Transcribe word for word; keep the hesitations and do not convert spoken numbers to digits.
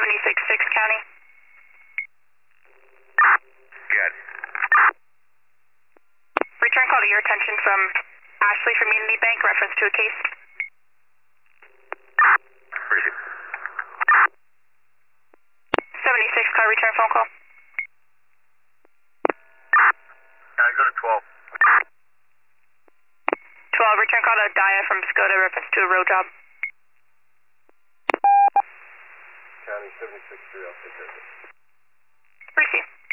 seventy-six six County. Good. Return call to your attention from Ashley from Unity Bank, reference to a case. Appreciate it. seventy-six car return phone call. Uh, go to twelve. twelve, return call to Daya from Skoda, reference to a road job. County seventy-six three, I'll take care of it. Appreciate it.